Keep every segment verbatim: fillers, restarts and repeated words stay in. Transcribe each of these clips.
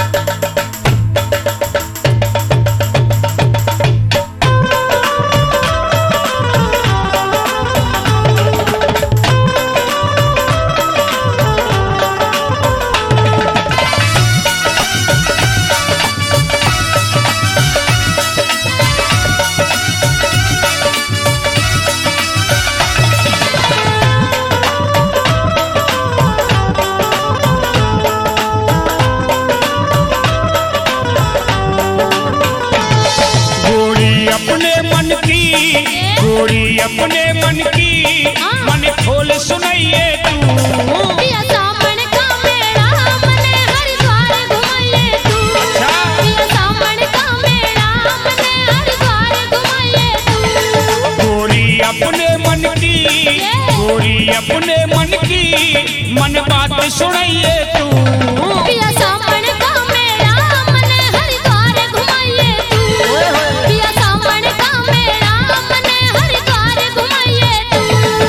गोरी अपने मन की मन खोल सुनाइए तू। पिया सामन का मेला मने हरिद्वार घुमाइए तू। अच्छा। पिया सामन का मेला मने हरिद्वार घुमाइए तू। गोरी अपने मन की गोरी अपने मन की मन बात सुनाइए तू। पिया सामन का मेला मने हरिद्वार घुमाइए तू। पिया सामन का मेला मने हरिद्वार घुमाइए तू।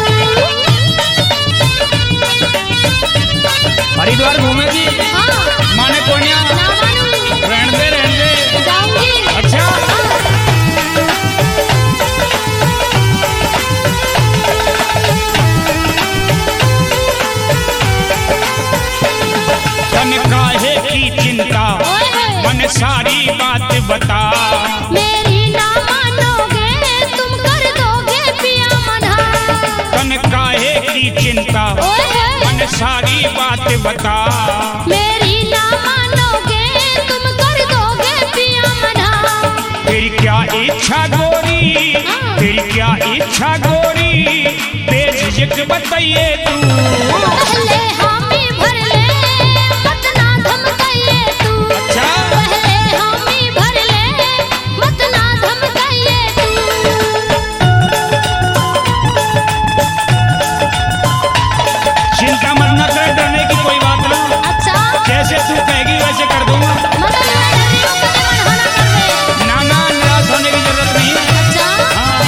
हरिद्वार घूमेगी? हाँ। माने कोन्या? ना मानूं। रहने दे रहने दे। जाऊंगी। अच्छा। तन काहे की चिंता मन सारी बात बता। मेरी ना मानोगे तुम कर दोगे पिया मना। तन काहे की चिंता मन सारी बात बता। मेरी ना मानोगे तुम कर दोगे पिया मना। तेरी क्या इच्छा गोरी तेरी क्या इच्छा गोरी बेझिझक बताइए तू। पहले हामी भर ले मत ना धमकाइए तू। अच्छा। पहले हामी भर ले मत ना धमकाइए तू। चिंता मत न कर, डरने की कोई बात ना। अच्छा। जैसे तू कहेगी वैसे कर दूंगा। मगर मैं डर रही हूँ कहीं मन ना कर दे। ना ना निराश होने की जरूरत नहीं। अच्छा। हाँ।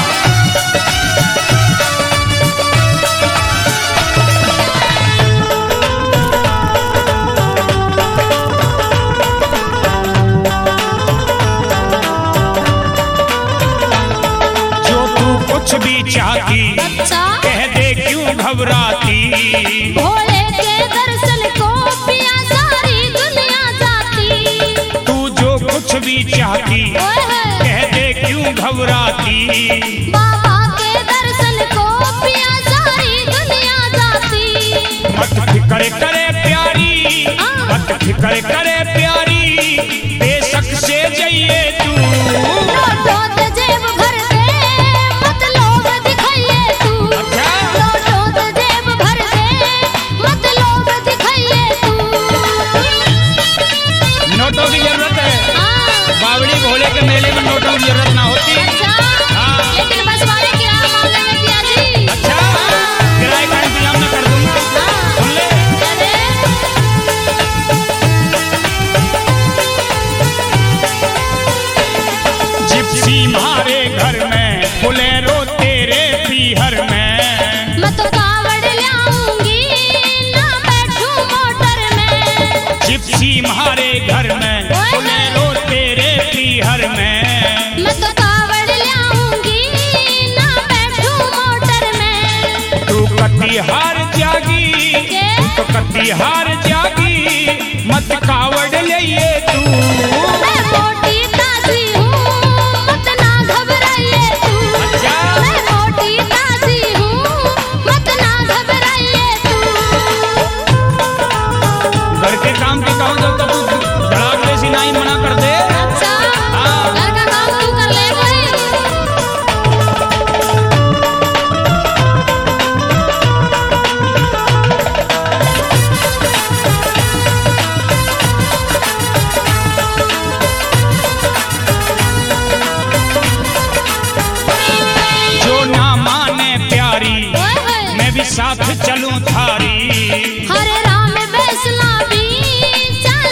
जो तू कुछ भी चाहती अच्छा। कह दे क्यों घबराती। भोले के दर्शन को पिया सारी दुनिया जाती। तू जो कुछ भी चाहती कह दे क्यों घबराती। बाबा के दर्शन को पिया सारी दुनिया जाती। मत फिक्र करे प्यारी मत फिक्र करे प्यारी बेशक से जाइए तू। लोटो ते जेब भर दे मत लोभ दिखाइए तू। अच्छा। लोटो ते जेब भर दे मत लोभ दिखाइए तू। नोटों की जरूरत है? हाँ। बावड़ी भोले के मेले में नोटों की जरूरत ना होती। अच्छा। हाँ। लेकिन बस वाले किराया मामले में पिया जी। अच्छा। किराए का इंतजाम मैं कर दूंगा। हाँ। सुन ले। अरे जिप्सी मारे घर में बोलेरो तेरे पीहर में। मैं तो कावड़ लाऊंगी ना बैठूं मोटर में। जिप्सी मारे घर में बोलेरो तेरे पीहर में। मैं तो कावड़ लाऊंगी ना बैठूं मोटर में। तू कति हार जागी के? तो कति हार जागी मत कावड़ लिए तू। मैं मोटी ताजी हूँ मत ना घबराइए तू। अच्छा। मैं मोटी ताजी हूँ मत ना घबराइए तू। घर के काम की कहूँ जब तो तू धड़ाक जैसी नाई मना कर दे। अच्छा। हाँ। घर का काम तू कर ले कोई। जो ना माने प्यारी ओए होए। मैं भी साथ चलूं थारी। हरे राम वैष्णवी चाल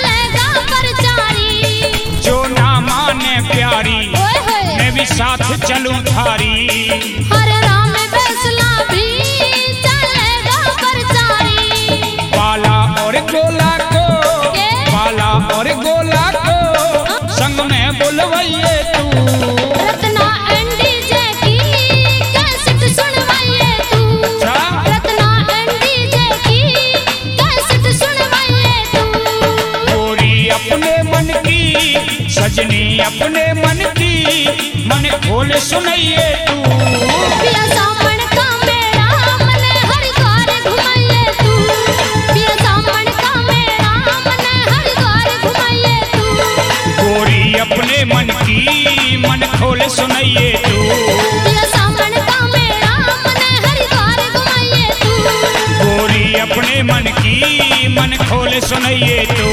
रत्ना एंडी जैकी कैसेट सुनवाइए तू रत्ना एंडी जैकी कैसेट सुनवाइए तू गोरी अपने मन की सजनी अपने मन की मन खोल सुनाइए तू पिया सामण का मेरा मन हरिद्वार घुमाइए तू पिया सामण का मेरा मन हरिद्वार घुमाइए तू गोरी अपने मन की मन खोल सुनाइए तू पिया सामण का मेरा मन हरिद्वार घुमाइए तू गोरी अपने मन की मन खोल सुनाइए तू